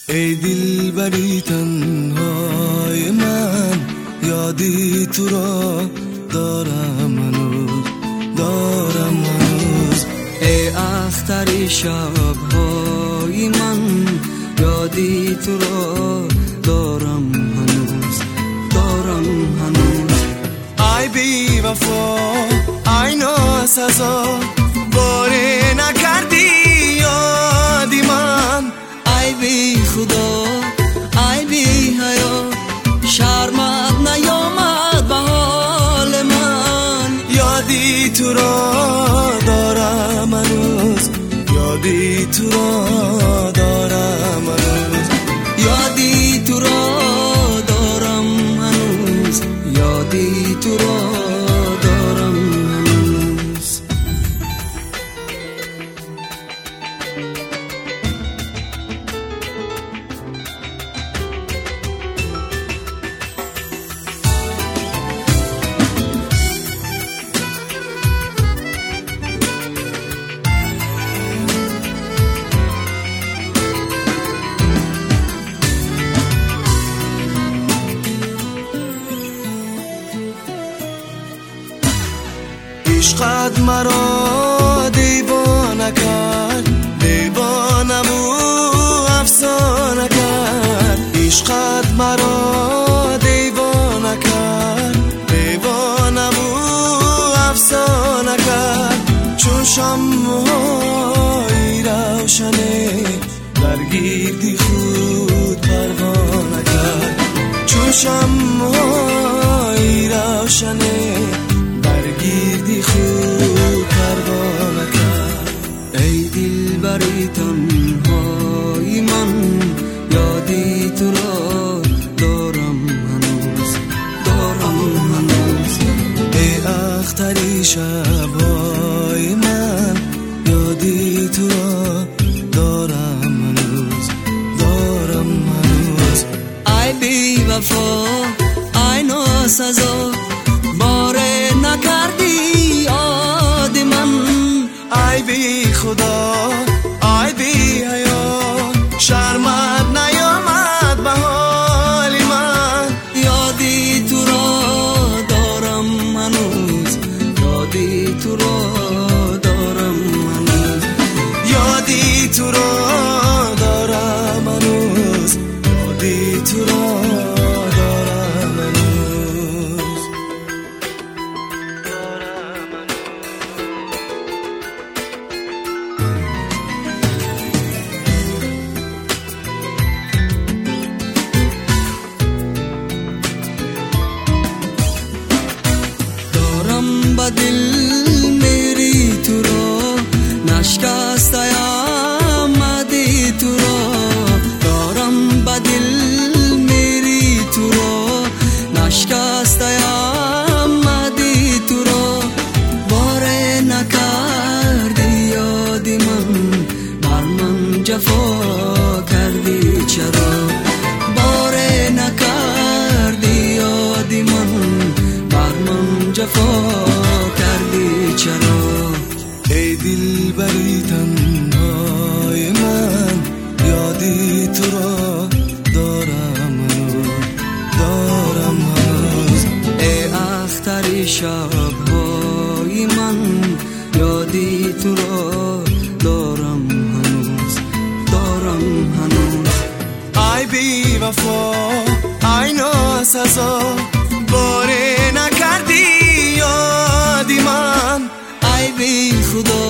ای دلبری تنهای من، یادی تو را دارم هنوز ای اختری شبهای من، یادی تو را دارم هنوز ای بی وفا، ای ناسزا، باره نکردی یادی من، ای بی خدا، ای بی حیا، شرمت نیامد به حال من. یادی تو را دارم هنوز، یادی تو را دارم هنوز، یادی تو را دارم هنوز، یادی تو را دارم هنوز. عشقت مرا دیوانه کرد، دیوانم و افسانه کرد. عشقت مرا دیوانه کرد، دیوانم و افسانه کرد. چون شمع‌های روشنه در گردی خود پروانه کرد. چون شمع‌های روشنه گردی خود پروانه کرد. ای دلبری تنهای من، یادی تو را دارم هنوز ای اختری شبهای من، یادی تو را دارم هنوز ای بی وفا، ای ناسزا، باره نکردی یاد من، ای بی خدا، ای بی حیا، شرمت نیامد به حال من. یادی تو را دارم هنوز، یادی تو را دارم هنوز، یادی تو را دارم هنوز، یادی تو را دارم هنوز. با دل میری تو را، نشکسته آمدی تو را. دارم با دل میری تو را، نشکسته آمدی تو را. باره نکردی یادی من، بر من جفا کردی چرا. باره نکردی یادی من، بر من جفا کردی چرا. ای دلبری تنهای من، یادی تو را دارم هنوز ای اختری شبهای من، یادی تو را دارم هنوز ای بی وفا، ای ناسزا، باره نکردی یادی من، ای بی خدا،